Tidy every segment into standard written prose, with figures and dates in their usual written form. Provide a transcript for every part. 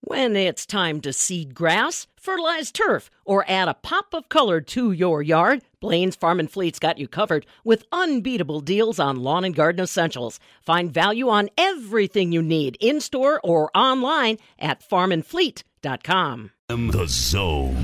When it's time to seed grass, fertilize turf, or add a pop of color to your yard, Blaine's Farm and Fleet's got you covered with unbeatable deals on lawn and garden essentials. Find value on everything you need in-store or online at farmandfleet.com. The Zone.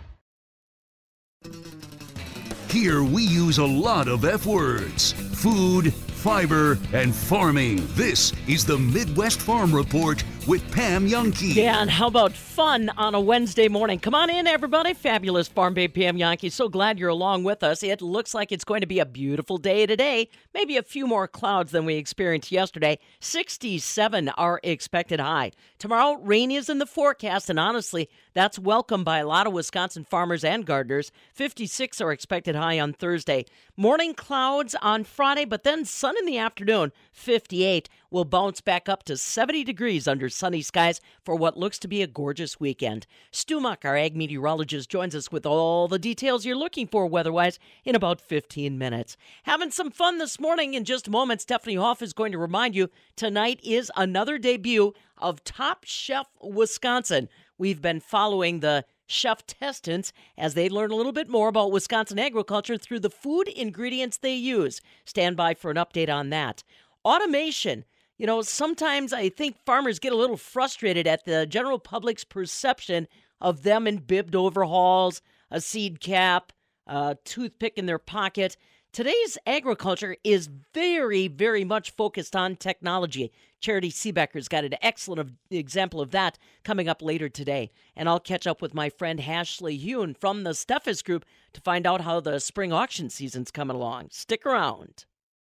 Here we use a lot of F words: food, fiber, and farming. This is the Midwest Farm Report with Pam Jahnke. Yeah, and how about fun on a Wednesday morning? Come on in, everybody. Fabulous Farm Babe Pam Jahnke. So glad you're along with us. It looks like it's going to be a beautiful day today. Maybe a few more clouds than we experienced yesterday. 67 are expected high. Tomorrow, rain is in the forecast, and honestly, that's welcomed by a lot of Wisconsin farmers and gardeners. 56 are expected high on Thursday. Morning clouds on Friday, but then sun in the afternoon. 58 will bounce back up to 70 degrees under sunny skies for what looks to be a gorgeous weekend. Stu Muck, our ag meteorologist, joins us with all the details you're looking for weather-wise in about 15 minutes. Having some fun this morning. In just a moment, Stephanie Hoff is going to remind you tonight is another debut of Top Chef Wisconsin. We've been following the chef testants as they learn a little bit more about Wisconsin agriculture through the food ingredients they use. Stand by for an update on that. Automation. You know, sometimes I think farmers get a little frustrated at the general public's perception of them in bibbed overhauls, a seed cap, a toothpick in their pocket. Today's agriculture is very, very much focused on technology. Charity Seebecker's got an excellent example of that coming up later today. And I'll catch up with my friend Ashley Hune from the Steffes Group to find out how the spring auction season's coming along. Stick around.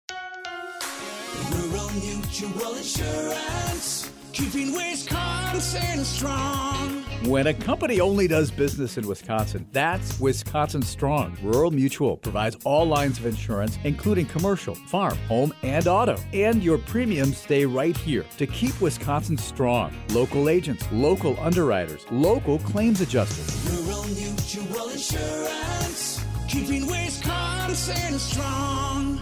Rural Mutual Insurance, keeping Wisconsin strong. When a company only does business in Wisconsin, that's Wisconsin Strong. Rural Mutual provides all lines of insurance, including commercial, farm, home, and auto. And your premiums stay right here to keep Wisconsin strong. Local agents, local underwriters, local claims adjusters. Rural Mutual Insurance, keeping Wisconsin strong.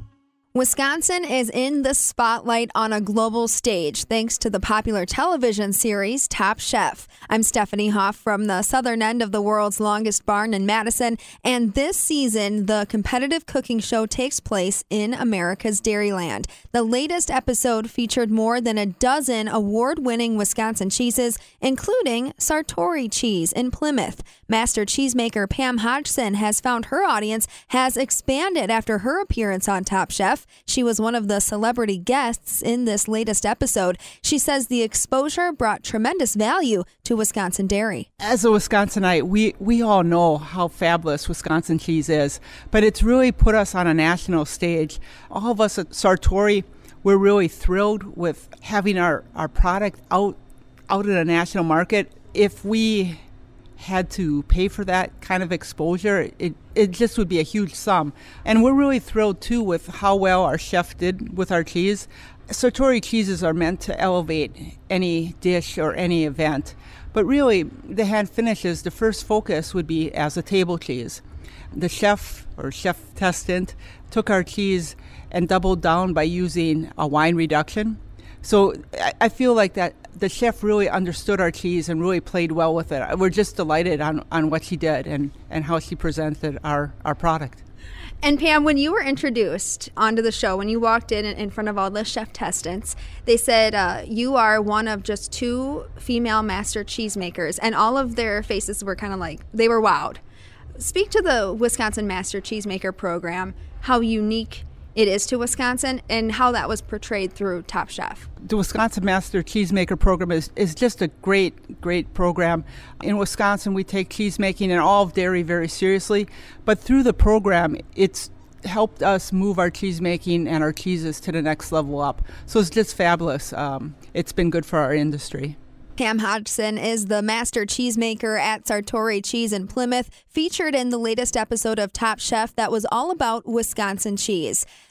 Wisconsin is in the spotlight on a global stage thanks to the popular television series Top Chef. I'm Stephanie Hoff from the southern end of the world's longest barn in Madison, and this season the competitive cooking show takes place in America's Dairyland. The latest episode featured more than a dozen award-winning Wisconsin cheeses, including Sartori cheese in Plymouth. Master cheesemaker Pam Hodgson has found her audience has expanded after her appearance on Top Chef. She was one of the celebrity guests in this latest episode. She says the exposure brought tremendous value to Wisconsin dairy. As a Wisconsinite, we all know how fabulous Wisconsin cheese is, but it's really put us on a national stage. All of us at Sartori, we're really thrilled with having our product out in a national market. If we had to pay for that kind of exposure, it just would be a huge sum. And we're really thrilled, too, with how well our chef did with our cheese. Sartori cheeses are meant to elevate any dish or any event. But really, the hand finishes, the first focus would be as a table cheese. The chef or chef testant took our cheese and doubled down by using a wine reduction. So I feel like that the chef really understood our cheese and really played well with it. We're just delighted on what she did and how she presented our product. And Pam, when you were introduced onto the show, when you walked in front of all the chef testants, they said you are one of just 2 female master cheesemakers, and all of their faces were kind of like, they were wowed. Speak to the Wisconsin Master Cheesemaker program, how unique it is to Wisconsin, and how that was portrayed through Top Chef. The Wisconsin Master Cheesemaker program is just a great program. In Wisconsin, we take cheesemaking and all of dairy very seriously, but through the program, it's helped us move our cheesemaking and our cheeses to the next level up. So it's just fabulous. It's been good for our industry. Pam Hodgson is the master cheesemaker at Sartori Cheese in Plymouth, featured in the latest episode of Top Chef that was all about Wisconsin cheese.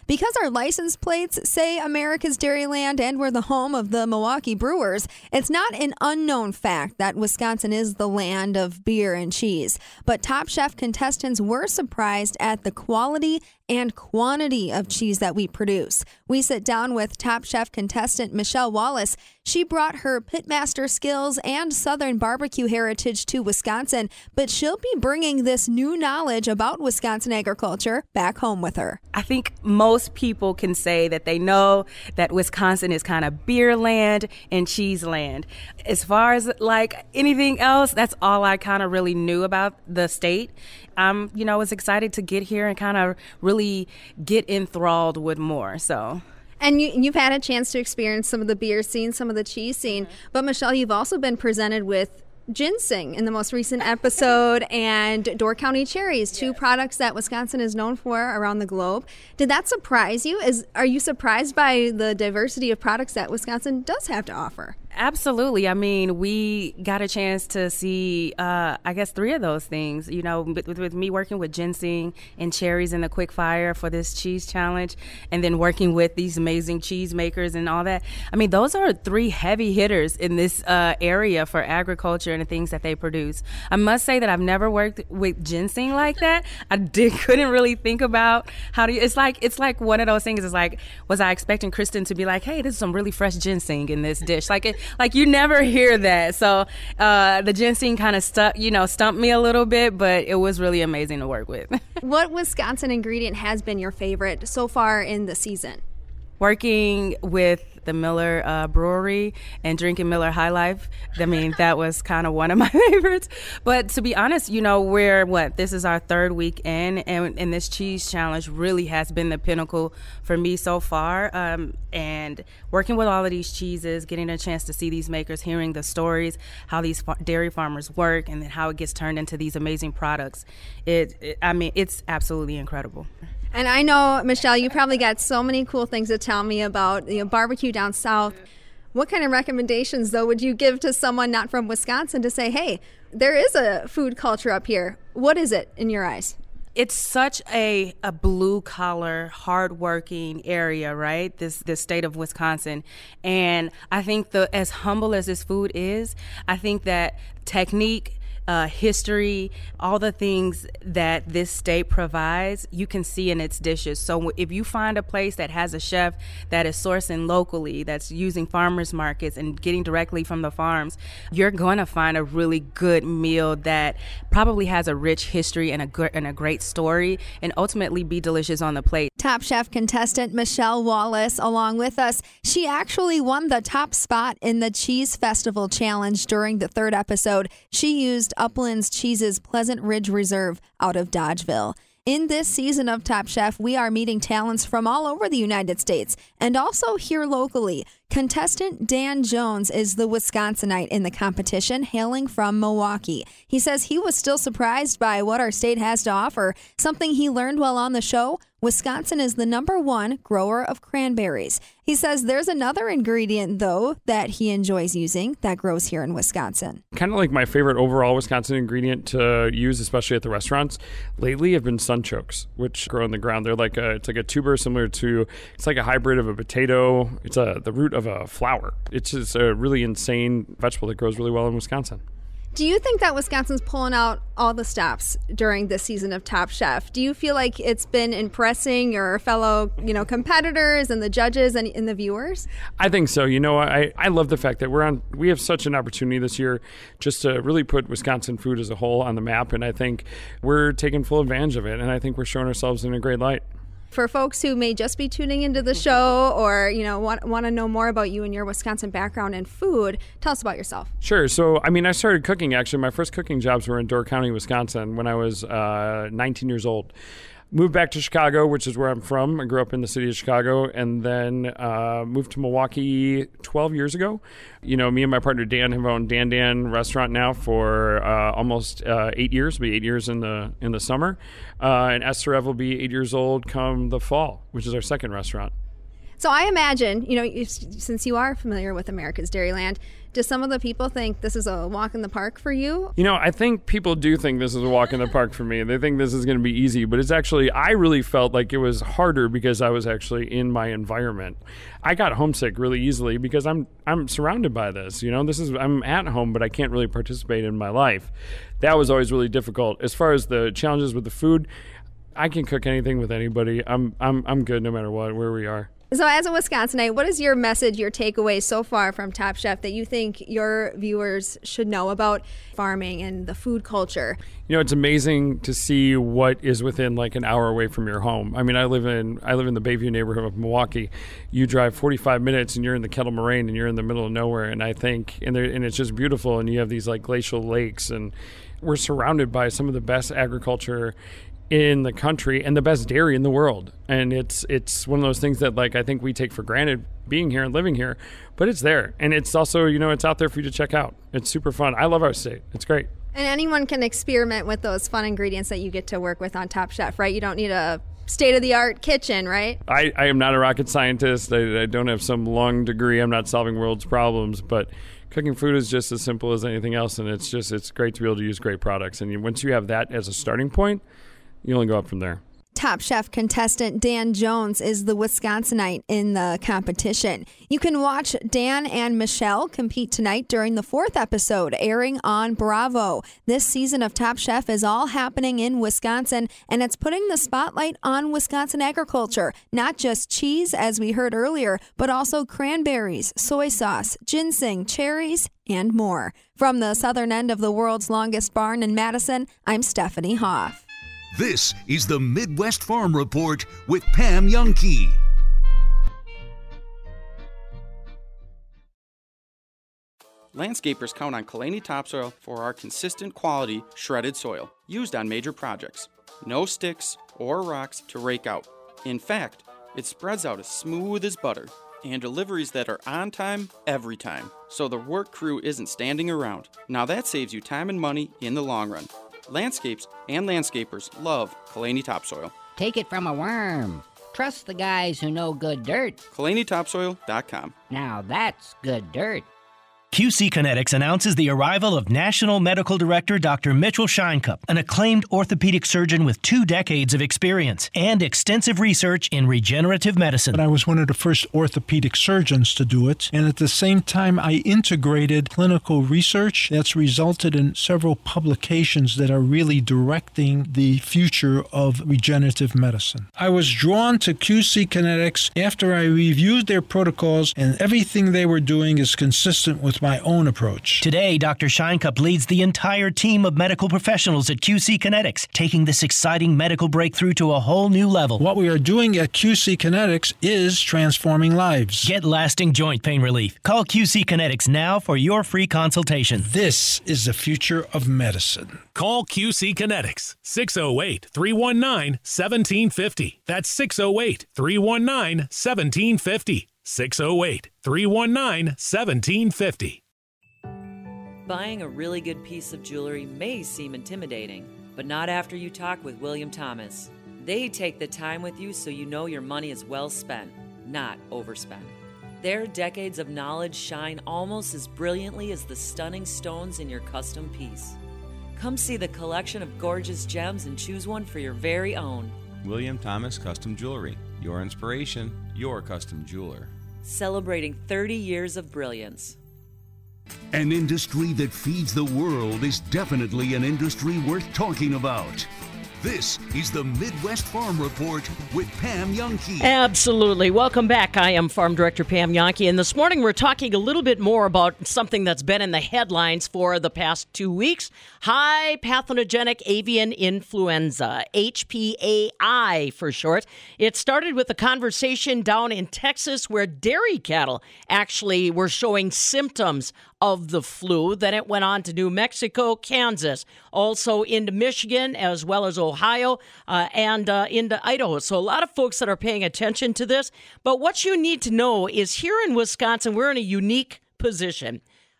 Because our license plates say America's Dairyland and we're the home of the Milwaukee Brewers, it's not an unknown fact that Wisconsin is the land of beer and cheese. But Top Chef contestants were surprised at the quality and quantity of cheese that we produce. We sit down with Top Chef contestant Michelle Wallace. She brought her pitmaster skills and Southern barbecue heritage to Wisconsin, but she'll be bringing this new knowledge about Wisconsin agriculture back home with her. I think most people can say that they know that Wisconsin is kind of beer land and cheese land. As far as like anything else, that's all I kind of really knew about the state. Was excited to get here and kind of really get enthralled with more. So. And you've had a chance to experience some of the beer scene, some of the cheese scene. But Michelle, you've also been presented with ginseng in the most recent episode and Door County cherries, two products that Wisconsin is known for around the globe. Did that surprise you? Are you surprised by the diversity of products that Wisconsin does have to offer? Absolutely. I mean, we got a chance to see, I guess, 3 of those things, with me working with ginseng and cherries in the quick fire for this cheese challenge, and then working with these amazing cheese makers and all that. I mean, those are 3 heavy hitters in this area for agriculture and the things that they produce. I must say that I've never worked with ginseng like that. Couldn't really think about how to, it's like one of those things. It's like, was I expecting Kristen to be like, hey, this is some really fresh ginseng in this dish? Like you never hear that. So the ginseng kind of stumped me a little bit, but it was really amazing to work with. What Wisconsin ingredient has been your favorite so far in the season? Working with the Miller Brewery and drinking Miller High Life. I mean, that was kind of one of my favorites. But to be honest, this is our 3rd week in, and this cheese challenge really has been the pinnacle for me so far. And working with all of these cheeses, getting a chance to see these makers, hearing the stories, how these dairy farmers work, and then how it gets turned into these amazing products. It's absolutely incredible. And I know, Michelle, you probably got so many cool things to tell me about barbecue down south. What kind of recommendations, though, would you give to someone not from Wisconsin to say, hey, there is a food culture up here? What is it in your eyes? It's such a blue-collar, hard-working area, right? This state of Wisconsin. And I think as humble as this food is, I think that technique, history, all the things that this state provides, you can see in its dishes. So if you find a place that has a chef that is sourcing locally, that's using farmers markets and getting directly from the farms, you're going to find a really good meal that probably has a rich history and a great story, and ultimately be delicious on the plate. Top Chef contestant Michelle Wallace along with us. She actually won the top spot in the Cheese Festival Challenge during the 3rd episode. She used Upland's Cheese's Pleasant Ridge Reserve out of Dodgeville. In this season of Top Chef, we are meeting talents from all over the United States and also here locally. Contestant Dan Jones is the Wisconsinite in the competition, hailing from Milwaukee. He says he was still surprised by what our state has to offer. Something he learned while on the show, Wisconsin is the #1 grower of cranberries. He says there's another ingredient, though, that he enjoys using that grows here in Wisconsin. Kind of like my favorite overall Wisconsin ingredient to use, especially at the restaurants, lately have been sunchokes, which grow in the ground. They're it's like a tuber similar to, it's like a hybrid of a potato. It's the root of a flower. It's just a really insane vegetable that grows really well in Wisconsin. Do you think that Wisconsin's pulling out all the stops during this season of Top Chef? Do you feel like it's been impressing your fellow, competitors and the judges and the viewers? I think so. I love the fact that we have such an opportunity this year just to really put Wisconsin food as a whole on the map, and I think we're taking full advantage of it, and I think we're showing ourselves in a great light. For folks who may just be tuning into the show or, want to know more about you and your Wisconsin background and food, tell us about yourself. Sure. So, I started cooking, actually. My first cooking jobs were in Door County, Wisconsin when I was 19 years old. Moved back to Chicago, which is where I'm from. I grew up in the city of Chicago, and then moved to Milwaukee 12 years ago. Me and my partner Dan have owned Dan restaurant now for almost 8 years. It'll be 8 years in the summer. And Esther Ev will be 8 years old come the fall, which is our second restaurant. So I imagine, since you are familiar with America's Dairyland, do some of the people think this is a walk in the park for you? I think people do think this is a walk in the park for me. They think this is going to be easy, but it's actually, I really felt like it was harder because I was actually in my environment. I got homesick really easily because I'm surrounded by this. I'm at home, but I can't really participate in my life. That was always really difficult. As far as the challenges with the food, I can cook anything with anybody. I'm good no matter where we are. So as a Wisconsinite, what is your message, your takeaway so far from Top Chef that you think your viewers should know about farming and the food culture? It's amazing to see what is within like an hour away from your home. I mean, I live in the Bayview neighborhood of Milwaukee. You drive 45 minutes and you're in the Kettle Moraine and you're in the middle of nowhere. And I think, and it's just beautiful. And you have these like glacial lakes, and we're surrounded by some of the best agriculture in the country and the best dairy in the world. And it's one of those things that like I think we take for granted being here and living here, but it's there. And it's also, it's out there for you to check out. It's super fun. I love our state. It's great. And anyone can experiment with those fun ingredients that you get to work with on Top Chef, right? You don't need a state-of-the-art kitchen, right? I am not a rocket scientist. I don't have some long degree. I'm not solving world's problems, but cooking food is just as simple as anything else. And it's great to be able to use great products. And once you have that as a starting point, you only go up from there. Top Chef contestant Dan Jones is the Wisconsinite in the competition. You can watch Dan and Michelle compete tonight during the 4th episode, airing on Bravo. This season of Top Chef is all happening in Wisconsin, and it's putting the spotlight on Wisconsin agriculture. Not just cheese, as we heard earlier, but also cranberries, soy sauce, ginseng, cherries, and more. From the southern end of the world's longest barn in Madison, I'm Stephanie Hoff. This is the Midwest Farm Report with Pam Jahnke. Landscapers count on Kalani Topsoil for our consistent quality shredded soil used on major projects. No sticks or rocks to rake out. In fact, it spreads out as smooth as butter, and deliveries that are on time every time, so the work crew isn't standing around. Now that saves you time and money in the long run. Landscapes and landscapers love Kalani Topsoil. Take it from a worm. Trust the guys who know good dirt. KalaniTopsoil.com. Now that's good dirt. QC Kinetics announces the arrival of National Medical Director Dr. Mitchell Scheinkup, an acclaimed orthopedic surgeon with 2 decades of experience and extensive research in regenerative medicine. I was one of the first orthopedic surgeons to do it, and at the same time I integrated clinical research that's resulted in several publications that are really directing the future of regenerative medicine. I was drawn to QC Kinetics after I reviewed their protocols, and everything they were doing is consistent with my own approach. Today, Dr. Scheinkup leads the entire team of medical professionals at QC Kinetics, taking this exciting medical breakthrough to a whole new level. What we are doing at QC Kinetics is transforming lives. Get lasting joint pain relief. Call QC Kinetics now for your free consultation. This is the future of medicine. Call QC Kinetics, 608-319-1750. That's 608-319-1750. 608-319-1750. Buying a really good piece of jewelry may seem intimidating, but not after you talk with William Thomas. They take the time with you so you know your money is well spent, not overspent. Their decades of knowledge shine almost as brilliantly as the stunning stones in your custom piece. Come see the collection of gorgeous gems and choose one for your very own. William Thomas Custom Jewelry. Your inspiration, your custom jeweler. Celebrating 30 years of brilliance. An industry that feeds the world is definitely an industry worth talking about. This is the Midwest Farm Report with Pam Jahnke. Absolutely. Welcome back. I am Farm Director Pam Jahnke, and this morning we're talking a little bit more about something that's been in the headlines for the past 2 weeks. High pathogenic avian influenza, HPAI for short. It started with a conversation down in Texas where dairy cattle actually were showing symptoms of the flu. Then it went on to New Mexico, Kansas, also into Michigan, as well as Ohio, and into Idaho. So a lot of folks that are paying attention to this. But what you need to know is here in Wisconsin, we're in a unique position.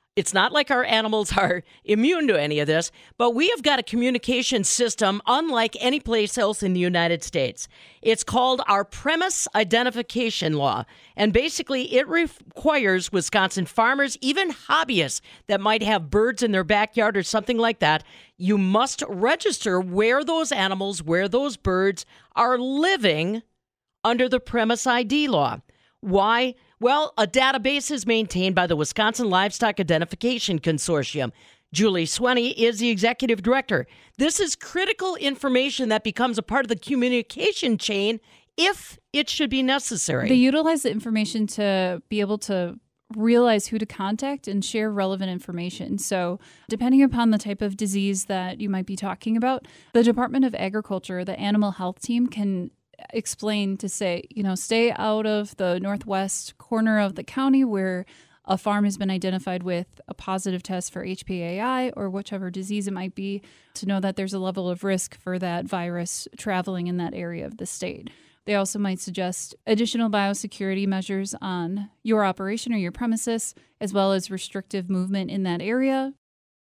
It's not like our animals are immune to any of this, but we have got a communication system unlike any place else in the United States. It's called our Premise Identification Law, and basically it requires Wisconsin farmers, even hobbyists that might have birds in their backyard or something like that, you must register where those animals, where those birds are living under the Premise ID law. Why? Well, a database is maintained by the Wisconsin Livestock Identification Consortium. Julie Swenny is the executive director. This is critical information that becomes a part of the communication chain if it should be necessary. They utilize the information to be able to realize who to contact and share relevant information. So depending upon the type of disease that you might be talking about, the Department of Agriculture, the animal health team, can explain to say, stay out of the northwest corner of the county where a farm has been identified with a positive test for HPAI or whichever disease it might be, to know that there's a level of risk for that virus traveling in that area of the state. They also might suggest additional biosecurity measures on your operation or your premises, as well as restrictive movement in that area.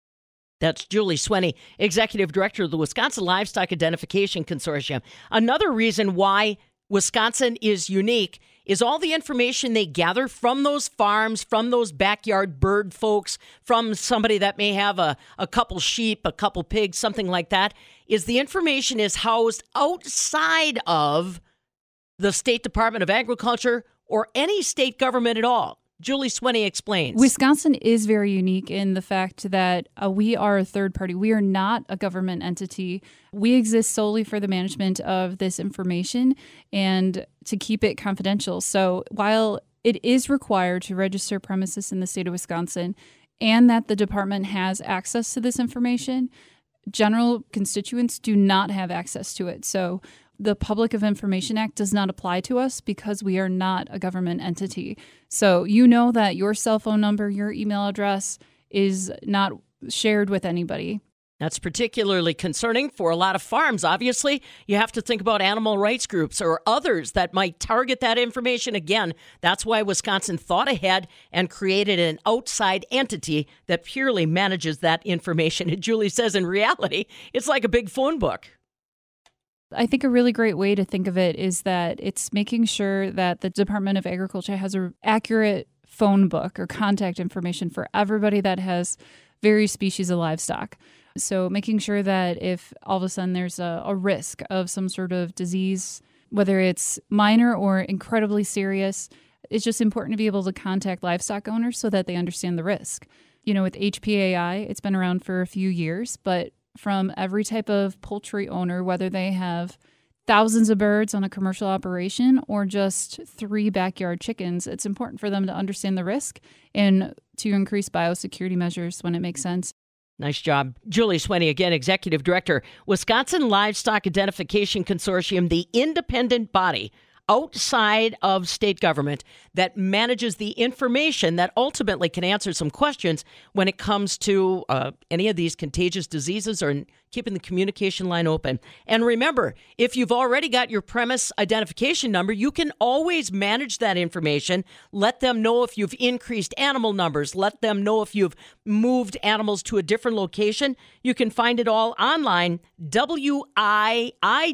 That's Julie Swenny, Executive Director of the Wisconsin Livestock Identification Consortium. Another reason why Wisconsin is unique is all the information they gather from those farms, from those backyard bird folks, from somebody that may have a couple sheep, a couple pigs, something like that, is the information is housed outside of the State Department of Agriculture or any state government at all. Julie Swenny explains. Wisconsin is very unique in the fact that we are a third party. We are not a government entity. We exist solely for the management of this information and to keep it confidential. So while it is required to register premises in the state of Wisconsin and that the department has access to this information, general constituents do not have access to it. So the Public of Information Act does not apply to us because we are not a government entity. So you know that your cell phone number, your email address is not shared with anybody. That's particularly concerning for a lot of farms. Obviously, you have to think about animal rights groups or others that might target that information. Again, that's why Wisconsin thought ahead and created an outside entity that purely manages that information. And Julie says in reality, it's like a big phone book. I think a really great way to think of it is that it's making sure that the Department of Agriculture has an accurate phone book or contact information for everybody that has various species of livestock. So making sure that if all of a sudden there's a risk of some sort of disease, whether it's minor or incredibly serious, it's just important to be able to contact livestock owners so that they understand the risk. With HPAI, it's been around for a few years, but from every type of poultry owner, whether they have thousands of birds on a commercial operation or just 3 backyard chickens, it's important for them to understand the risk and to increase biosecurity measures when it makes sense. Nice job. Julie Swenny, again, Executive Director, Wisconsin Livestock Identification Consortium, the independent body outside of state government that manages the information that ultimately can answer some questions when it comes to any of these contagious diseases or keeping the communication line open. And remember, if you've already got your premise identification number, you can always manage that information. Let them know if you've increased animal numbers. Let them know if you've moved animals to a different location. You can find it all online, WIID.org.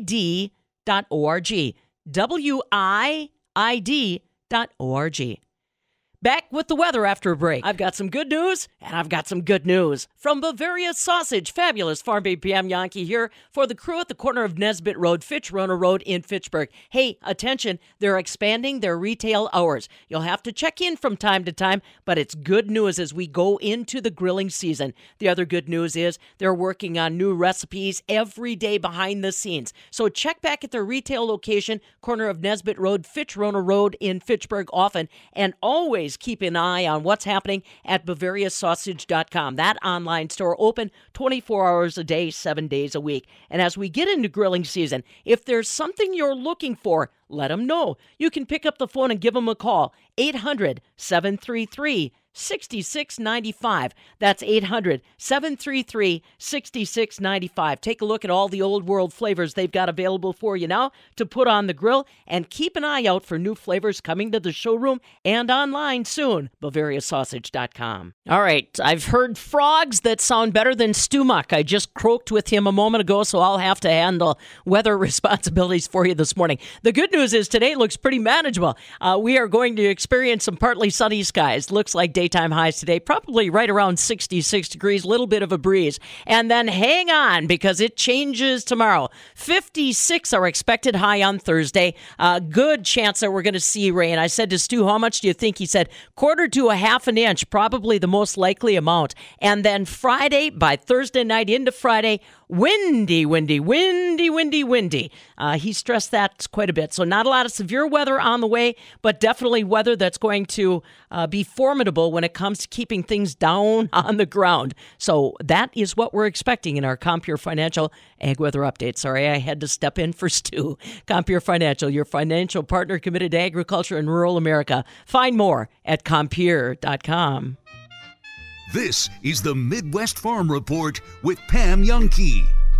WIID.org. Back with the weather after a break. I've got some good news, and I've got some good news. From Bavaria Sausage, fabulous Farm Babe Pam Yankee here for the crew at the corner of Nesbitt Road, Fitch-Roner Road in Fitchburg. Hey, attention, they're expanding their retail hours. You'll have to check in from time to time, but it's good news as we go into the grilling season. The other good news is they're working on new recipes every day behind the scenes. So check back at their retail location, corner of Nesbitt Road, Fitch-Roner Road in Fitchburg often, and always keep an eye on what's happening at BavariaSausage.com. That online store open 24 hours a day, 7 days a week. And as we get into grilling season, if there's something you're looking for, let them know. You can pick up the phone and give them a call, 800-733-6969. 800-733-6695. That's 800-733-6695. Take a look at all the old world flavors they've got available for you now to put on the grill, and keep an eye out for new flavors coming to the showroom and online soon. BavariaSausage.com. All right, I've heard frogs that sound better than Stumach. I just croaked with him a moment ago, so I'll have to handle weather responsibilities for you this morning. The good news is today looks pretty manageable. We are going to experience some partly sunny skies. Looks like daytime highs today, probably right around 66 degrees, a little bit of a breeze. And then hang on, because it changes tomorrow. 56 are expected high on Thursday. Good chance that we're going to see rain. I said to Stu, how much do you think? He said 1/4 to a 1/2 inch, probably the most likely amount. And then Friday, by Thursday night into Friday, windy. He stressed that quite a bit. So not a lot of severe weather on the way, but definitely weather that's going to be formidable when it comes to keeping things down on the ground. So that is what we're expecting in our Compure Financial Ag Weather Update. Sorry, I had to step in for Stu. Compure Financial, your financial partner committed to agriculture and rural America. Find more at Compure.com. This is the Midwest Farm Report with Pam Jahnke.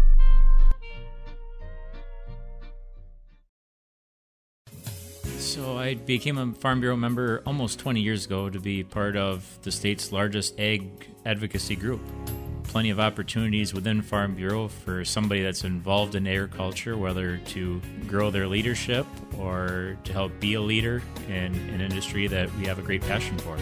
So I became a Farm Bureau member almost 20 years ago to be part of the state's largest ag advocacy group. Plenty of opportunities within Farm Bureau for somebody that's involved in agriculture, whether to grow their leadership or to help be a leader in an industry that we have a great passion for.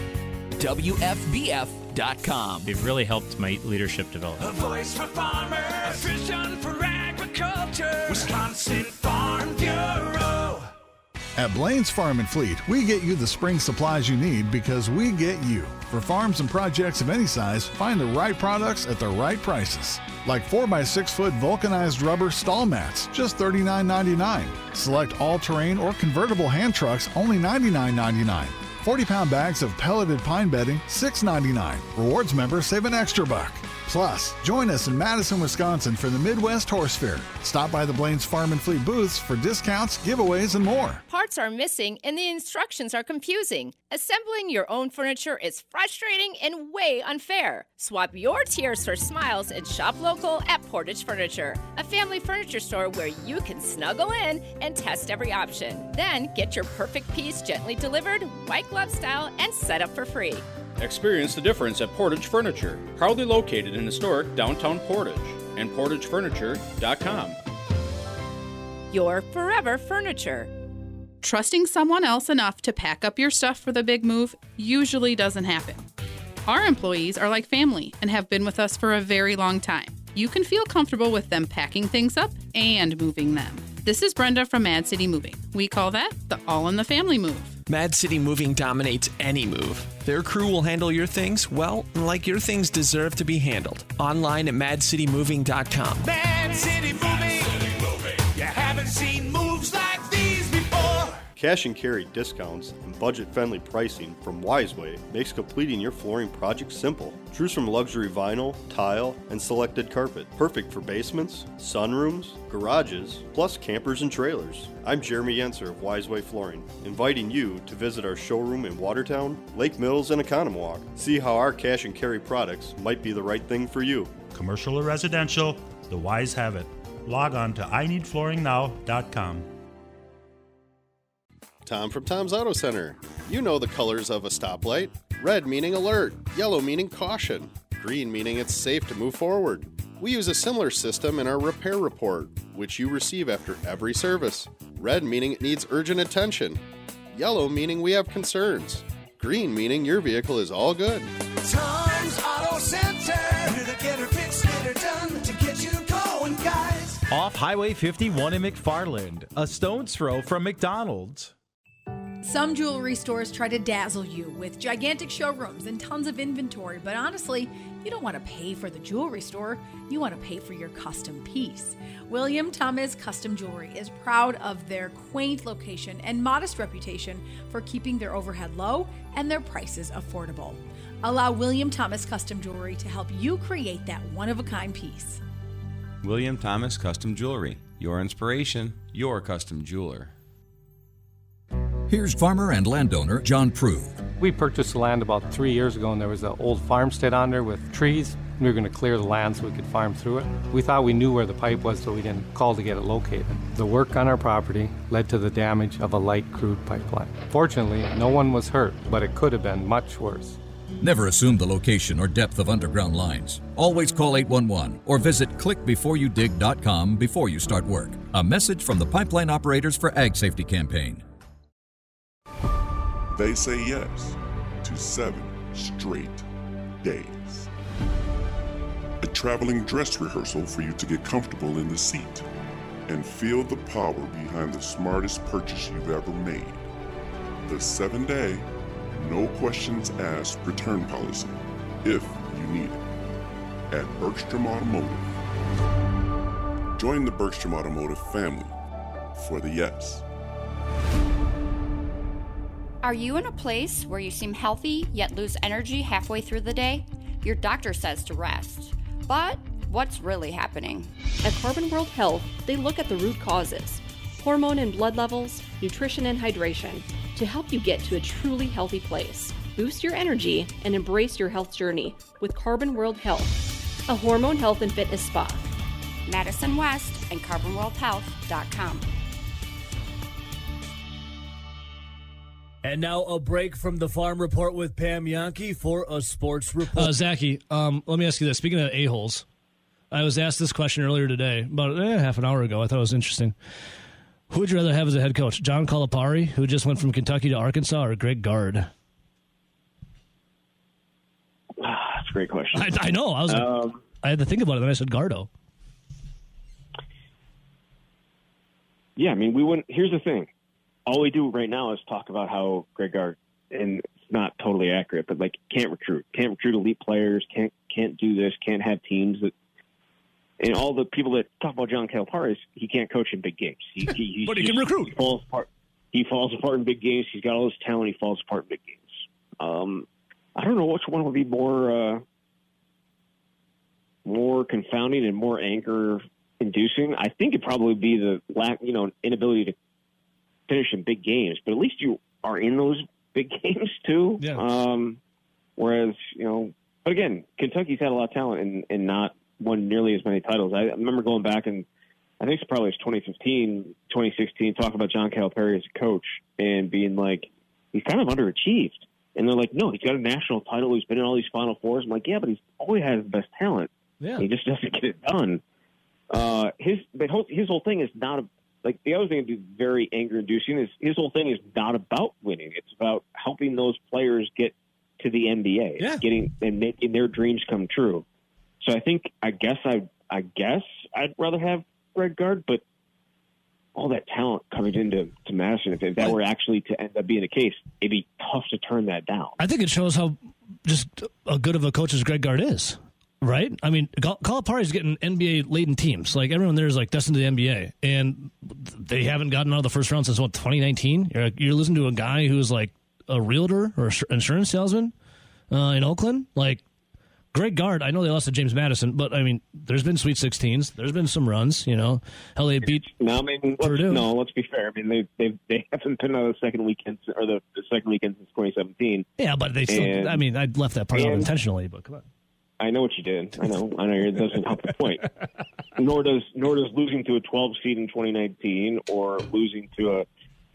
WFBF.com. They've really helped my leadership develop. A voice for farmers, a vision for agriculture, Wisconsin Farm Bureau. At Blaine's Farm and Fleet, we get you the spring supplies you need because we get you. For farms and projects of any size, find the right products at the right prices. Like 4x6 foot vulcanized rubber stall mats, just $39.99. Select all-terrain or convertible hand trucks, only $99.99. 40-pound bags of pelleted pine bedding, $6.99. Rewards members save an extra $1. Plus, join us in Madison, Wisconsin for the Midwest Horse Fair. Stop by the Blaine's Farm and Fleet booths for discounts, giveaways, and more. Parts are missing and the instructions are confusing. Assembling your own furniture is frustrating and way unfair. Swap your tears for smiles and shop local at Portage Furniture, a family furniture store where you can snuggle in and test every option. Then get your perfect piece gently delivered, white glove style, and set up for free. Experience the difference at Portage Furniture, proudly located in historic downtown Portage, and portagefurniture.com. Your forever furniture. Trusting someone else enough to pack up your stuff for the big move usually doesn't happen. Our employees are like family and have been with us for a very long time. You can feel comfortable with them packing things up and moving them. This is Brenda from Mad City Moving. We call that the all-in-the-family move. Mad City Moving dominates any move. Their crew will handle your things, well, like your things deserve to be handled. Online at madcitymoving.com. Mad City Moving. You haven't seen moves like these before. Cash and carry discounts and budget-friendly pricing from Wiseway makes completing your flooring project simple. Choose from luxury vinyl, tile, and selected carpet. Perfect for basements, sunrooms, garages, plus campers and trailers. I'm Jeremy Yenser of Wiseway Flooring, inviting you to visit our showroom in Watertown, Lake Mills, and Economowoc. See how our cash and carry products might be the right thing for you. Commercial or residential, the Wise have it. Log on to ineedflooringnow.com. Tom from Tom's Auto Center. You know the colors of a stoplight. Red meaning alert, yellow meaning caution, green meaning it's safe to move forward. We use a similar system in our repair report, which you receive after every service. Red meaning it needs urgent attention, yellow meaning we have concerns, green meaning your vehicle is all good. Tom's Auto Center. We're the get her fixed, get her done to get you going, guys. Off Highway 51 in McFarland, a stone's throw from McDonald's. Some jewelry stores try to dazzle you with gigantic showrooms and tons of inventory, but honestly, you don't want to pay for the jewelry store. You want to pay for your custom piece. William Thomas Custom Jewelry is proud of their quaint location and modest reputation for keeping their overhead low and their prices affordable. Allow William Thomas Custom Jewelry to help you create that one-of-a-kind piece. William Thomas Custom Jewelry, your inspiration, your custom jeweler. Here's farmer and landowner John Prue. We purchased the land about 3 years ago, and there was an old farmstead on there with trees. We were going to clear the land so we could farm through it. We thought we knew where the pipe was, so we didn't call to get it located. The work on our property led to the damage of a light crude pipeline. Fortunately, no one was hurt, but it could have been much worse. Never assume the location or depth of underground lines. Always call 811 or visit clickbeforeyoudig.com before you start work. A message from the Pipeline Operators for Ag Safety campaign. They say yes to 7 straight days. A traveling dress rehearsal for you to get comfortable in the seat and feel the power behind the smartest purchase you've ever made. The 7-day, no questions asked return policy, if you need it, at Bergstrom Automotive. Join the Bergstrom Automotive family for the yes. Are you in a place where you seem healthy yet lose energy halfway through the day? Your doctor says to rest. But what's really happening? At Carbon World Health, they look at the root causes: hormone and blood levels, nutrition and hydration, to help you get to a truly healthy place. Boost your energy and embrace your health journey with Carbon World Health, a hormone health and fitness spa. Madison West and CarbonWorldHealth.com. And now a break from the Farm Report with Pam Yankee for a sports report. Zachy, let me ask you this. Speaking of a-holes, I was asked this question earlier today, about half an hour ago. I thought it was interesting. Who would you rather have as a head coach, John Calipari, who just went from Kentucky to Arkansas, or Greg Gard? That's a great question. I know. I had to think about it, then I said Gardo. Yeah, I mean, we wouldn't. Here's the thing. All we do right now is talk about how Greg Gard, and it's not totally accurate, but like can't recruit elite players, can't do this, can't have teams that, and all the people that talk about John Calipari is he can't coach in big games. But he can recruit. He falls apart. He falls apart in big games. He's got all this talent. He falls apart in big games. I don't know which one would be more confounding and more anger inducing. I think it'd probably be the lack, inability to finish in big games, but at least you are in those big games too. Yeah. Whereas, but again, Kentucky's had a lot of talent and not won nearly as many titles. I remember going back and I think it's probably 2015, 2016, talking about John Calipari as a coach and being like, he's kind of underachieved. And they're like, no, he's got a national title. He's been in all these Final Fours. I'm like, yeah, but he's always has the best talent. Yeah. He just doesn't get it done. His whole thing is not the other thing that'd be very anger-inducing is his whole thing is not about winning. It's about helping those players get to the NBA, getting and making their dreams come true. So I guess I'd rather have Greg Gard, but all that talent coming into Madison, if that were actually to end up being the case, it'd be tough to turn that down. I think it shows how just a good of a coach as Greg Gard is. Right? I mean, Calipari's getting NBA-laden teams. Like, everyone there is, destined to the NBA. And they haven't gotten out of the first round since, 2019? You're listening to a guy who's, a realtor or insurance salesman in Oakland? Greg Gard, I know they lost to James Madison, but, I mean, there's been Sweet 16s. There's been some runs, Hell, they beat Purdue. Let's be fair. I mean, they haven't been on the second weekend, or the second weekend since 2017. Yeah, but they still, I left that part out intentionally, but come on. I know what you did. I know. It doesn't help the point. Nor does losing to a 12 seed in 2019 or losing to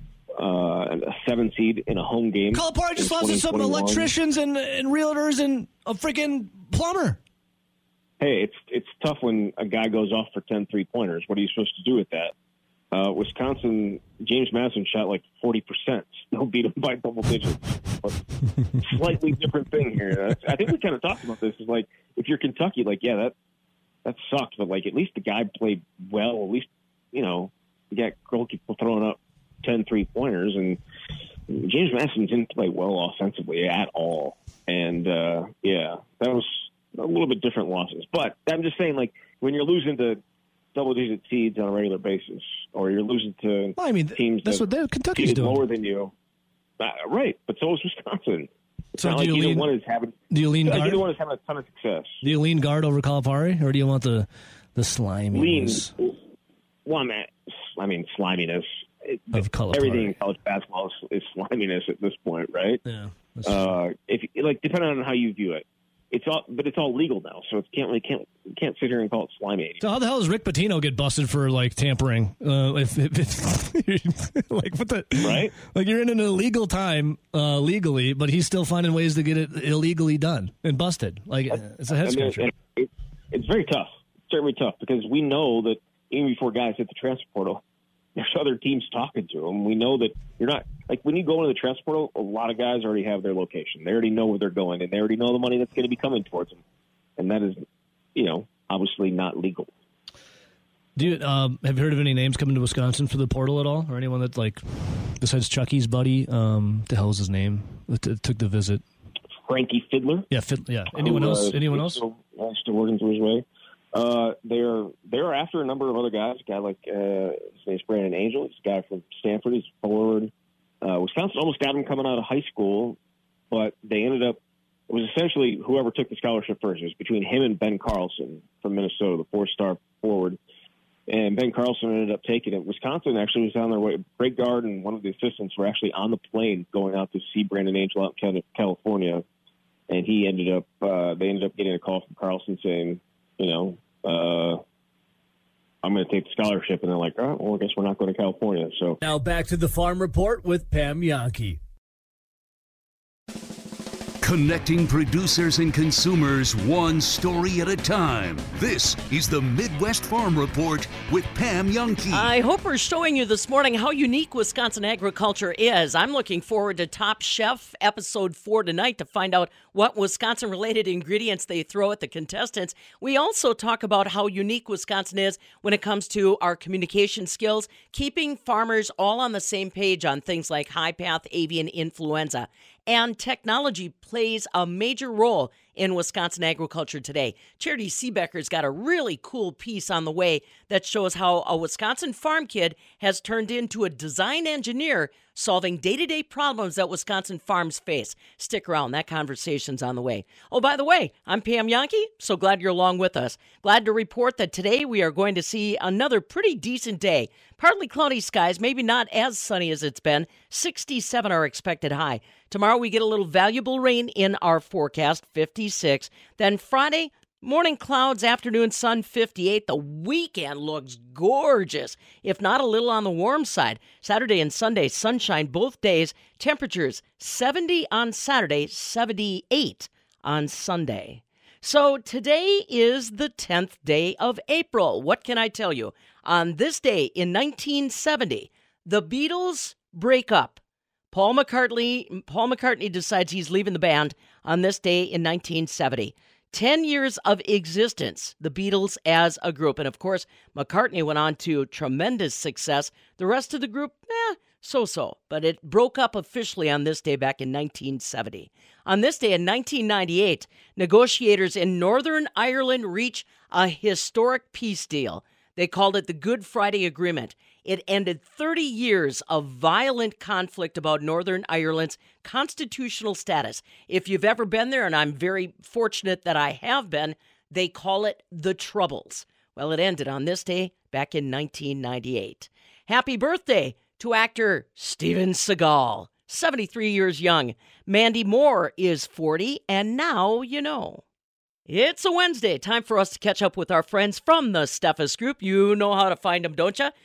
a 7 seed in a home game. Calipari just lost to some electricians and realtors and a freaking plumber. Hey, it's tough when a guy goes off for 10 3-pointers. What are you supposed to do with that? Wisconsin, James Madison shot 40%. They'll beat him by double digits. Slightly different thing here. I think we kind of talked about this. Is if you're Kentucky, that sucked, but at least the guy played well. At least you got people throwing up 10 3-pointers, and James Madison didn't play well offensively at all. And that was a little bit different losses. But I'm just saying, when you're losing to double-digit seeds on a regular basis, or you're losing to teams that's what Kentucky's doing lower than you. Right, but so is Wisconsin. It's so not do either one is having. Do you lean Gard? Either one is having a ton of success. Do you lean Gard over Calipari, or do you want the sliminess? Well, I mean, sliminess. of Calipari. Everything in college basketball is sliminess at this point, right? Yeah. If depending on how you view it, it's all legal now, so you can't sit here and call it slimy. So how the hell does Rick Pitino get busted for like tampering? If like what the right? Like you're in an illegal time legally, but he's still finding ways to get it illegally done and busted. Like it's a head scratcher. It's very tough. It's very tough because we know that even before guys hit the transfer portal, there's other teams talking to them. We know that you're not like when you go into the transfer portal, a lot of guys already have their location. They already know where they're going, and they already know the money that's going to be coming towards them, and that is, obviously not legal. Do you have you heard of any names coming to Wisconsin for the portal at all, or anyone that like besides Chucky's buddy? The hell is his name? That took the visit. Frankie Fiddler. Yeah, yeah. Anyone else? Anyone else? Still working through his way. They're after a number of other guys. A guy like his name's Brandon Angel. He's a guy from Stanford. He's forward. Wisconsin almost got him coming out of high school, but they ended up. It was essentially whoever took the scholarship first. It was between him and Ben Carlson from Minnesota, the 4-star forward. And Ben Carlson ended up taking it. Wisconsin actually was on their way. Greg Gard and one of the assistants were actually on the plane going out to see Brandon Angel out in California, and they ended up getting a call from Carlson saying, I'm going to take the scholarship. And they're like, oh, well, I guess we're not going to California. So now back to the Farm Report with Pam Yankee. Connecting producers and consumers one story at a time. This is the Midwest Farm Report with Pam Yankee. I hope we're showing you this morning how unique Wisconsin agriculture is. I'm looking forward to Top Chef episode 4 tonight to find out what Wisconsin-related ingredients they throw at the contestants. We also talk about how unique Wisconsin is when it comes to our communication skills, keeping farmers all on the same page on things like high-path avian influenza. And technology plays a major role in Wisconsin agriculture today. Charity Seebecker's got a really cool piece on the way that shows how a Wisconsin farm kid has turned into a design engineer solving day-to-day problems that Wisconsin farms face. Stick around. That conversation's on the way. Oh, by the way, I'm Pam Yankee. So glad you're along with us. Glad to report that today we are going to see another pretty decent day. Partly cloudy skies, maybe not as sunny as it's been. 67 are expected high. Tomorrow we get a little valuable rain in our forecast, 56. Then Friday, morning clouds, afternoon sun, 58. The weekend looks gorgeous, if not a little on the warm side. Saturday and Sunday, sunshine both days. Temperatures 70 on Saturday, 78 on Sunday. So today is the 10th day of April. What can I tell you? On this day in 1970, the Beatles break up. Paul McCartney decides he's leaving the band on this day in 1970. 10 years of existence, the Beatles as a group. And of course, McCartney went on to tremendous success. The rest of the group, so-so. But it broke up officially on this day back in 1970. On this day in 1998, negotiators in Northern Ireland reach a historic peace deal. They called it the Good Friday Agreement. It ended 30 years of violent conflict about Northern Ireland's constitutional status. If you've ever been there, and I'm very fortunate that I have been, they call it the Troubles. Well, it ended on this day back in 1998. Happy birthday to actor Steven Seagal, 73 years young. Mandy Moore is 40, and now you know. It's a Wednesday. Time for us to catch up with our friends from the Steffes Group. You know how to find them, don't you?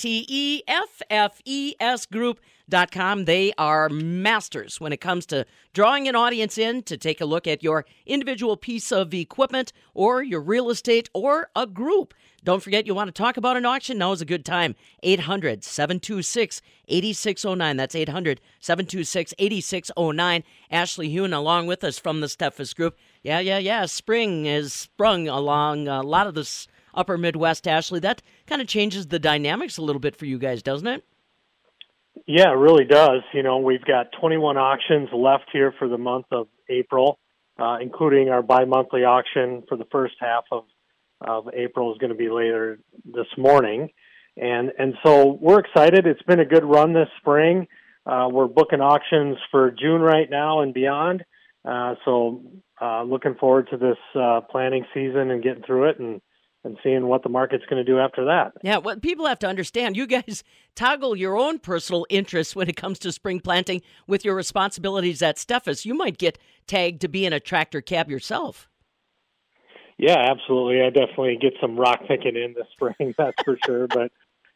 STEFFES Group.com. They are masters when it comes to drawing an audience in to take a look at your individual piece of equipment or your real estate or a group. Don't forget, you want to talk about an auction? Now is a good time. 800-726-8609. That's 800-726-8609. Ashley Hune along with us from the Steffes Group. Yeah. Spring has sprung along a lot of this upper Midwest, Ashley. That kind of changes the dynamics a little bit for you guys, doesn't it? Yeah, it really does. You know, we've got 21 auctions left here for the month of April, including our bi-monthly auction for the first half of April is going to be later this morning. And so we're excited. It's been a good run this spring. We're booking auctions for June right now and beyond. So looking forward to this planning season and getting through it and seeing what the market's going to do after that. Yeah, what people have to understand, you guys toggle your own personal interests when it comes to spring planting with your responsibilities at Steffes. You might get tagged to be in a tractor cab yourself. Yeah, absolutely. I definitely get some rock picking in this spring, that's for sure. But,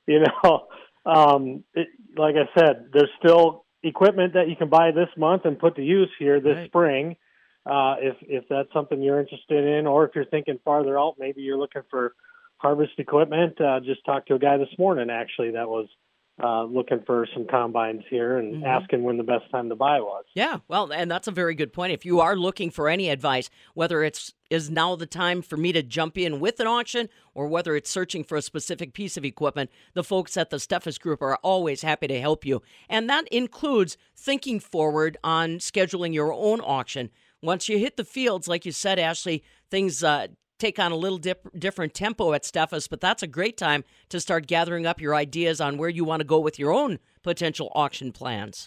like I said, there's still equipment that you can buy this month and put to use here this spring. If that's something you're interested in, or if you're thinking farther out, maybe you're looking for harvest equipment. Just talked to a guy this morning, actually, that was looking for some combines here and asking when the best time to buy was. Yeah, well, and that's a very good point. If you are looking for any advice, whether is now the time for me to jump in with an auction or whether it's searching for a specific piece of equipment, the folks at the Steffes Group are always happy to help you. And that includes thinking forward on scheduling your own auction. Once you hit the fields, like you said, Ashley, things take on a little different tempo at Steffes, but that's a great time to start gathering up your ideas on where you want to go with your own potential auction plans.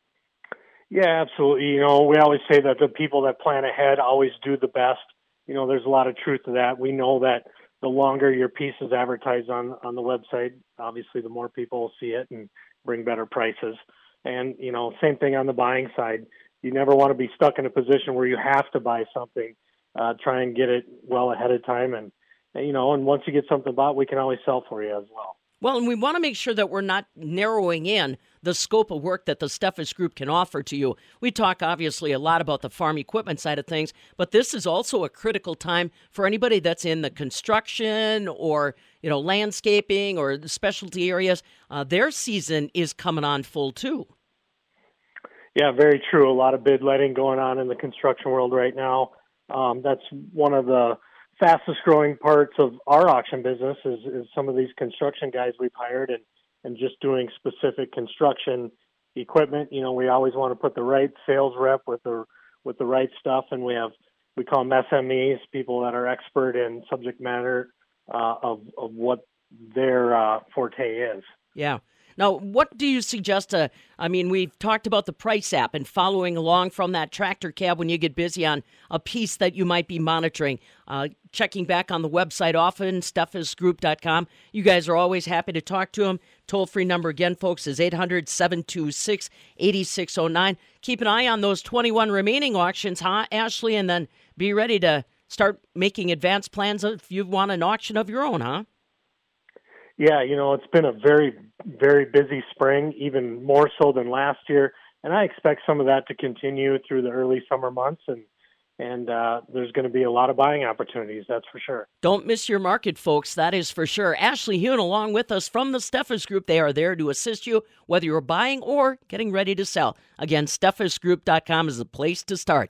Yeah, absolutely. We always say that the people that plan ahead always do the best. There's a lot of truth to that. We know that the longer your piece is advertised on the website, obviously the more people will see it and bring better prices. And, same thing on the buying side. You never want to be stuck in a position where you have to buy something. Try and get it well ahead of time. And once you get something bought, we can always sell for you as well. Well, and we want to make sure that we're not narrowing in the scope of work that the Steffes Group can offer to you. We talk, obviously, a lot about the farm equipment side of things, but this is also a critical time for anybody that's in the construction or, landscaping or the specialty areas. Their season is coming on full, too. Yeah, very true. A lot of bid letting going on in the construction world right now. That's one of the fastest growing parts of our auction business is some of these construction guys we've hired and just doing specific construction equipment. We always want to put the right sales rep with the right stuff, and we call them SMEs, people that are expert in subject matter of what their forte is. Yeah. Now, what do you suggest? We've talked about the price app and following along from that tractor cab when you get busy on a piece that you might be monitoring. Checking back on the website often, steffesgroup.com. You guys are always happy to talk to them. Toll-free number again, folks, is 800-726-8609. Keep an eye on those 21 remaining auctions, huh, Ashley? And then be ready to start making advanced plans if you want an auction of your own, huh? Yeah, it's been a very, very busy spring, even more so than last year, and I expect some of that to continue through the early summer months, and there's going to be a lot of buying opportunities, that's for sure. Don't miss your market, folks, that is for sure. Ashley Hune along with us from the Steffes Group. They are there to assist you, whether you're buying or getting ready to sell. Again, steffesgroup.com is the place to start,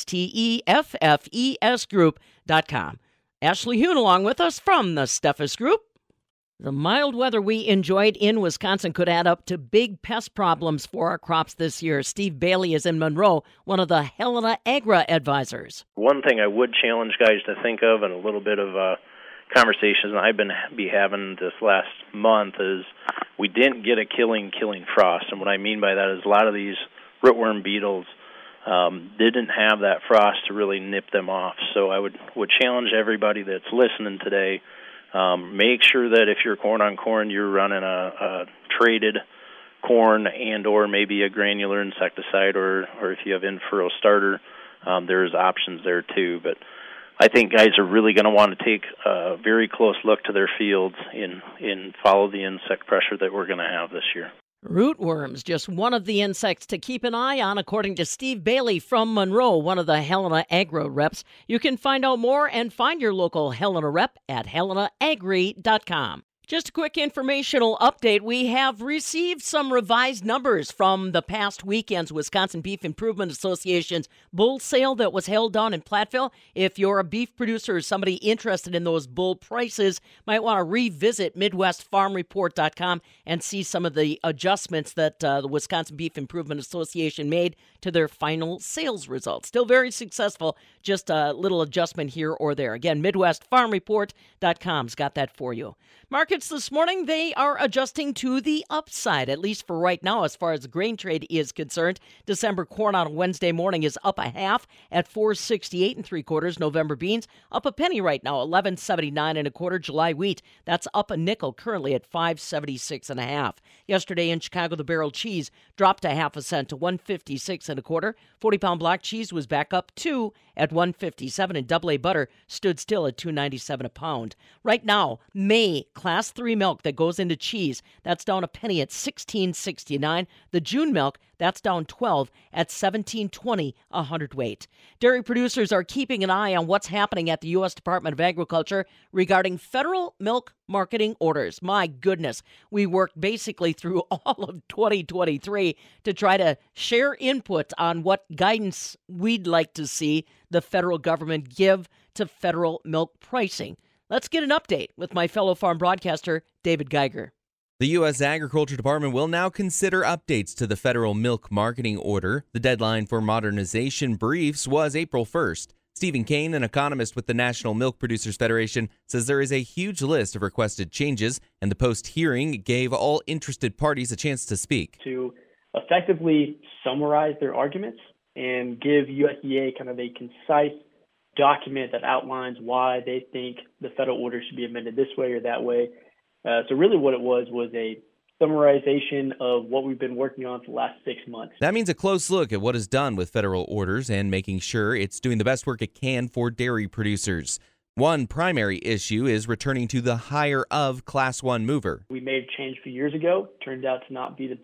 STEFFES Group.com. Ashley Hune along with us from the Steffes Group. The mild weather we enjoyed in Wisconsin could add up to big pest problems for our crops this year. Steve Bailey is in Monroe, one of the Helena Agra advisors. One thing I would challenge guys to think of, and a little bit of conversations I've been having this last month, is we didn't get a killing frost. And what I mean by that is a lot of these rootworm beetles didn't have that frost to really nip them off. So I would challenge everybody that's listening today, make sure that if you're corn on corn, you're running a traded corn and or maybe a granular insecticide, or if you have in-furrow starter, there's options there too. But I think guys are really going to want to take a very close look to their fields and follow the insect pressure that we're going to have this year. Rootworms, just one of the insects to keep an eye on, according to Steve Bailey from Monroe, one of the Helena Agra reps. You can find out more and find your local Helena rep at helenaagri.com. Just a quick informational update. We have received some revised numbers from the past weekend's Wisconsin Beef Improvement Association's bull sale that was held down in Platteville. If you're a beef producer or somebody interested in those bull prices, might want to revisit MidwestFarmReport.com and see some of the adjustments that the Wisconsin Beef Improvement Association made to their final sales results. Still very successful, just a little adjustment here or there. Again, MidwestFarmReport.com's got that for you. Market markets this morning, they are adjusting to the upside, at least for right now, as far as the grain trade is concerned. December corn on Wednesday morning is up a half at 4.68 3/4. November beans up a penny right now, 11.79 1/4. July wheat, that's up a nickel, currently at 5.76 1/2. Yesterday in Chicago, the barrel cheese dropped a half a cent to 1.56 1/4. 40-pound block cheese was back up 2 at 1.57, and double A butter stood still at 2.97 a pound. Right now, May Class 3 milk that goes into cheese, that's down a penny at 16.69. The June milk, that's down 12 at 17.20 a hundredweight. Dairy producers are keeping an eye on what's happening at the U.S. Department of Agriculture regarding federal milk marketing orders. My goodness, we worked basically through all of 2023 to try to share input on what guidance we'd like to see the federal government give to federal milk pricing. Let's get an update with my fellow farm broadcaster, David Geiger. The U.S. Agriculture Department will now consider updates to the federal milk marketing order. The deadline for modernization briefs was April 1st. Stephen Kane, an economist with the National Milk Producers Federation, says there is a huge list of requested changes, and the post-hearing gave all interested parties a chance to speak. To effectively summarize their arguments and give USDA kind of a concise document that outlines why they think the federal order should be amended this way or that way. So really what it was a summarization of what we've been working on for the last 6 months. That means a close look at what is done with federal orders and making sure it's doing the best work it can for dairy producers. One primary issue is returning to the higher of Class 1 mover. We made a change a few years ago. Turned out to not be the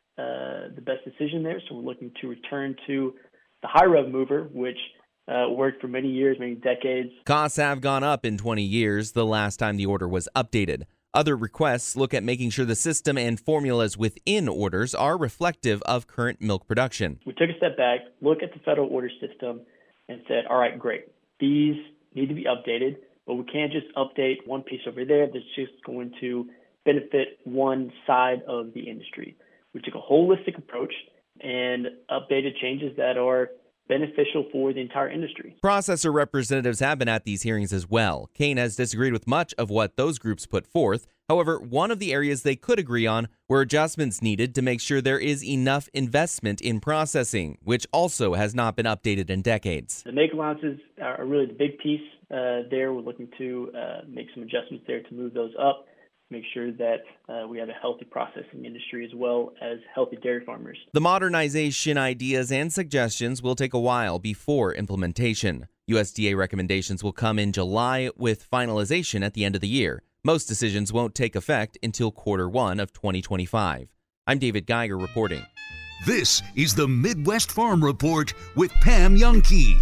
best decision there, so we're looking to return to the high rev mover, which worked for many years, many decades. Costs have gone up in 20 years, the last time the order was updated. Other requests look at making sure the system and formulas within orders are reflective of current milk production. We took a step back, looked at the federal order system, and said, all right, great. These need to be updated, but we can't just update one piece over there that's just going to benefit one side of the industry. We took a holistic approach and updated changes that are beneficial for the entire industry. Processor representatives have been at these hearings as well. Kane has disagreed with much of what those groups put forth. However, one of the areas they could agree on were adjustments needed to make sure there is enough investment in processing, which also has not been updated in decades. The make allowances are really the big piece there. We're looking to make some adjustments there to move those up, make sure that we have a healthy processing industry as well as healthy dairy farmers. The modernization ideas and suggestions will take a while before implementation. USDA recommendations will come in July with finalization at the end of the year. Most decisions won't take effect until Q1 of 2025. I'm David Geiger reporting. This is the Midwest Farm Report with Pam Jahnke.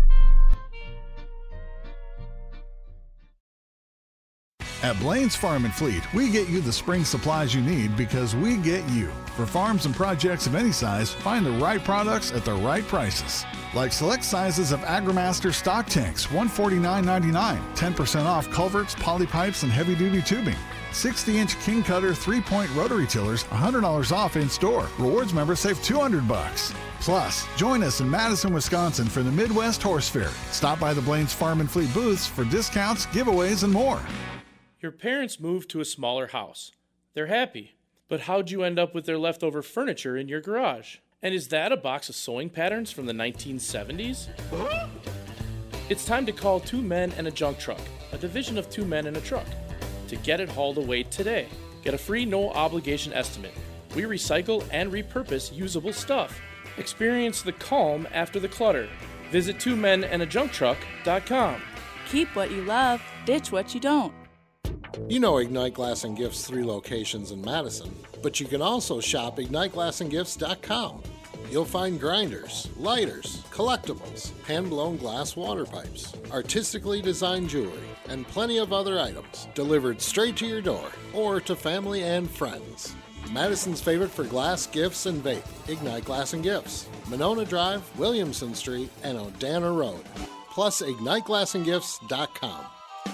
At Blaine's Farm and Fleet, we get you the spring supplies you need because we get you. For farms and projects of any size, find the right products at the right prices. Like select sizes of AgriMaster stock tanks, $149.99, 10% off culverts, poly pipes, and heavy-duty tubing. 60-inch King Cutter 3-point rotary tillers, $100 off in store. Rewards members save $200. Plus, join us in Madison, Wisconsin for the Midwest Horse Fair. Stop by the Blaine's Farm and Fleet booths for discounts, giveaways, and more. Your parents moved to a smaller house. They're happy. But how'd you end up with their leftover furniture in your garage? And is that a box of sewing patterns from the 1970s? It's time to call Two Men and a Junk Truck, a division of Two Men and a Truck, to get it hauled away today. Get a free no-obligation estimate. We recycle and repurpose usable stuff. Experience the calm after the clutter. Visit twomenandajuncktruck.com. Keep what you love, ditch what you don't. You know Ignite Glass and Gifts' 3 locations in Madison, but you can also shop IgniteGlassandGifts.com. You'll find grinders, lighters, collectibles, hand-blown glass water pipes, artistically designed jewelry, and plenty of other items delivered straight to your door or to family and friends. Madison's favorite for glass, gifts, and vape, Ignite Glass and Gifts, Monona Drive, Williamson Street, and Odana Road. Plus, IgniteGlassandGifts.com.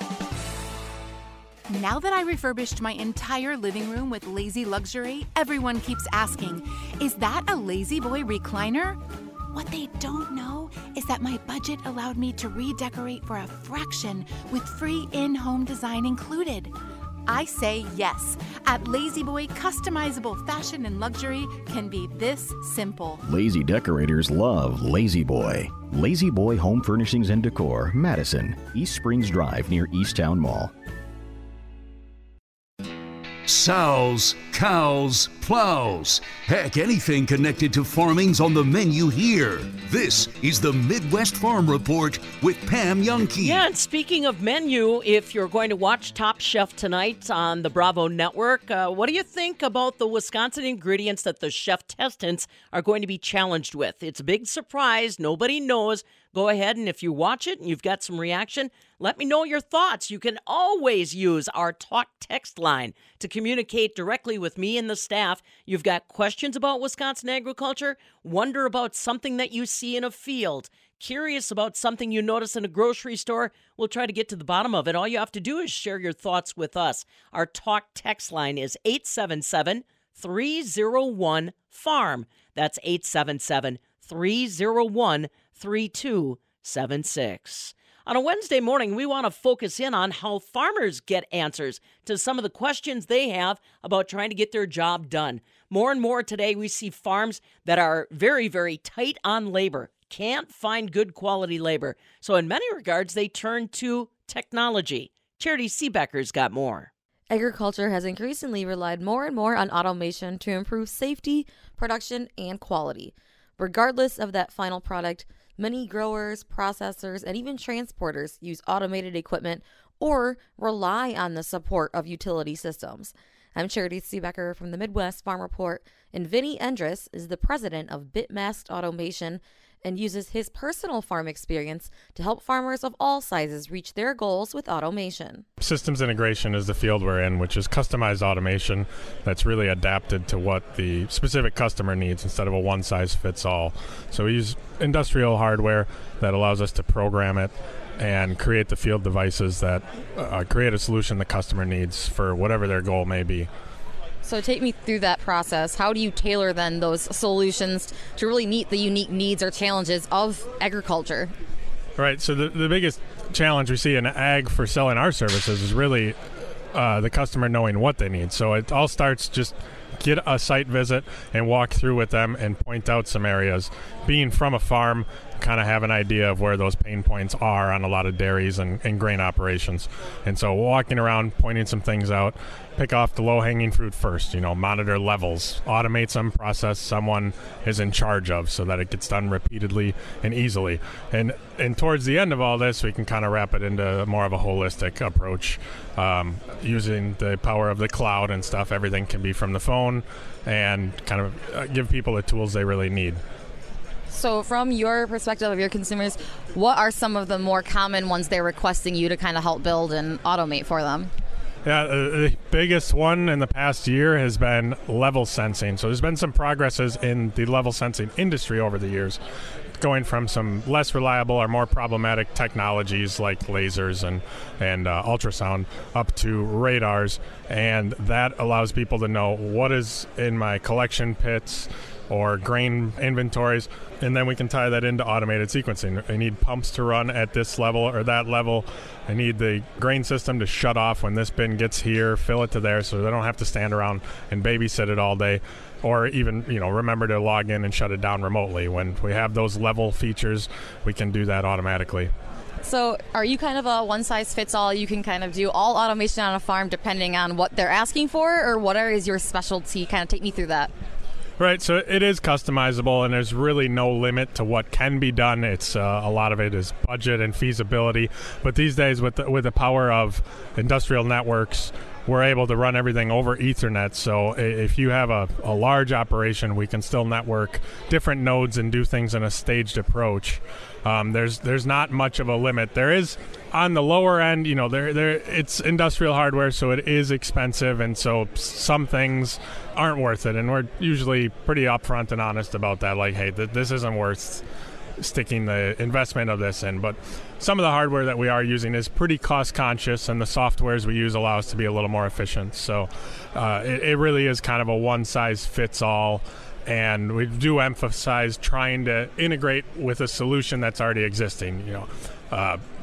Now that I refurbished my entire living room with Lazy Luxury, everyone keeps asking, is that a Lazy Boy recliner? What they don't know is that my budget allowed me to redecorate for a fraction with free in-home design included. I say yes. At Lazy Boy, customizable fashion and luxury can be this simple. Lazy decorators love Lazy Boy. Lazy Boy Home Furnishings and Decor, Madison, East Springs Drive near Easttown Mall. Sows, cows, plows. Heck, anything connected to farming's on the menu here. This is the Midwest Farm Report with Pam Jahnke. Yeah, and speaking of menu, if you're going to watch Top Chef tonight on the Bravo Network, what do you think about the Wisconsin ingredients that the chef testants are going to be challenged with? It's a big surprise. Nobody knows. Go ahead, and if you watch it and you've got some reaction, let me know your thoughts. You can always use our talk text line to communicate directly with me and the staff. You've got questions about Wisconsin agriculture, wonder about something that you see in a field, curious about something you notice in a grocery store. We'll try to get to the bottom of it. All you have to do is share your thoughts with us. Our talk text line is 877-301-FARM. That's 877-301-3276. On a Wednesday morning, we want to focus in on how farmers get answers to some of the questions they have about trying to get their job done. More and more today, we see farms that are very, very tight on labor, can't find good quality labor. So in many regards, they turn to technology. Charity Seebecker's got more. Agriculture has increasingly relied more and more on automation to improve safety, production, and quality. Regardless of that final product, many growers, processors, and even transporters use automated equipment or rely on the support of utility systems. I'm Charity Seebecker from the Midwest Farm Report, and Vinny Endres is the president of Bitmast Automation and uses his personal farm experience to help farmers of all sizes reach their goals with automation. Systems integration is the field we're in, which is customized automation that's really adapted to what the specific customer needs instead of a one-size-fits-all. So we use industrial hardware that allows us to program it and create the field devices that create a solution the customer needs for whatever their goal may be. So take me through that process. How do you tailor then those solutions to really meet the unique needs or challenges of agriculture? Right. So the biggest challenge we see in ag for selling our services is really the customer knowing what they need. So it all starts just get a site visit and walk through with them and point out some areas. Being from a farm, kind of have an idea of where those pain points are on a lot of dairies and grain operations. And so walking around, pointing some things out, pick off the low-hanging fruit first, monitor levels, automate some process someone is in charge of so that it gets done repeatedly and easily. And towards the end of all this, we can kind of wrap it into more of a holistic approach. Using the power of the cloud and stuff, everything can be from the phone and kind of give people the tools they really need. So from your perspective of your consumers, what are some of the more common ones they're requesting you to kind of help build and automate for them? Yeah, the biggest one in the past year has been level sensing. So there's been some progresses in the level sensing industry over the years, going from some less reliable or more problematic technologies like lasers and ultrasound up to radars. And that allows people to know what is in my collection pits or grain inventories, and then we can tie that into automated sequencing. I need pumps to run at this level or that level. I need the grain system to shut off when this bin gets here, fill it to there so they don't have to stand around and babysit it all day. Or even, remember to log in and shut it down remotely. When we have those level features, we can do that automatically. So are you kind of a one-size-fits-all? You can kind of do all automation on a farm depending on what they're asking for, or what is your specialty? Kind of take me through that. Right, so it is customizable, and there's really no limit to what can be done. It's a lot of it is budget and feasibility. But these days, with the power of industrial networks, we're able to run everything over Ethernet. So if you have a large operation, we can still network different nodes and do things in a staged approach. There's not much of a limit. There is on the lower end, it's industrial hardware, so it is expensive, and so some things aren't worth it. And we're usually pretty upfront and honest about that. Like, hey, this isn't worth sticking the investment of this in. But some of the hardware that we are using is pretty cost conscious, and the softwares we use allow us to be a little more efficient. So it really is kind of a one size fits all. And we do emphasize trying to integrate with a solution that's already existing.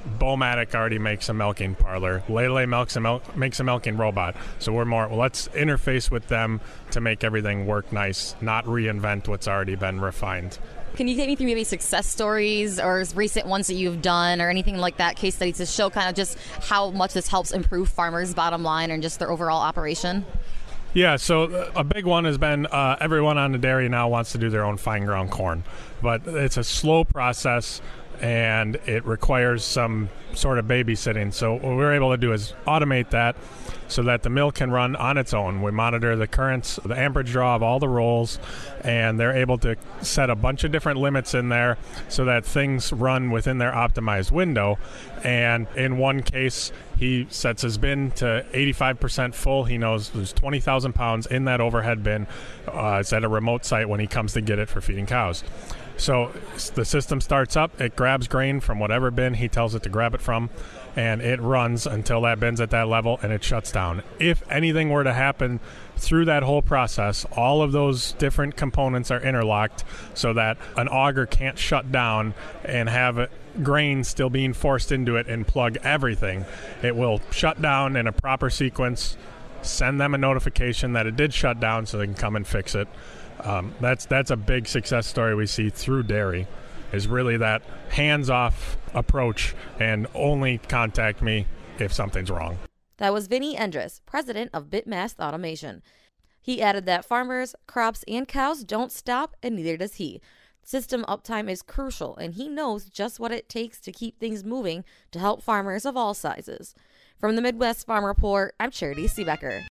Bowmatic already makes a milking parlor. Lele makes a milking robot. So we're more, let's interface with them to make everything work nice, not reinvent what's already been refined. Can you take me through maybe success stories or recent ones that you've done or anything like that, case studies to show kind of just how much this helps improve farmers' bottom line and just their overall operation? Yeah, so a big one has been everyone on the dairy now wants to do their own fine ground corn. But it's a slow process, and it requires some sort of babysitting. So what we're able to do is automate that so that the mill can run on its own. We monitor the currents, the amperage draw of all the rolls, and they're able to set a bunch of different limits in there so that things run within their optimized window. And in one case, he sets his bin to 85% full. He knows there's 20,000 pounds in that overhead bin. It's at a remote site when he comes to get it for feeding cows. So the system starts up, it grabs grain from whatever bin he tells it to grab it from, and it runs until that bin's at that level, and it shuts down. If anything were to happen through that whole process, all of those different components are interlocked so that an auger can't shut down and have grain still being forced into it and plug everything. It will shut down in a proper sequence, send them a notification that it did shut down so they can come and fix it. That's a big success story we see through dairy, is really that hands-off approach and only contact me if something's wrong. That was Vinny Endres, president of Bitmast Automation. He added that farmers, crops, and cows don't stop, and neither does he. System uptime is crucial, and he knows just what it takes to keep things moving to help farmers of all sizes. From the Midwest Farm Report, I'm Charity Seebecker.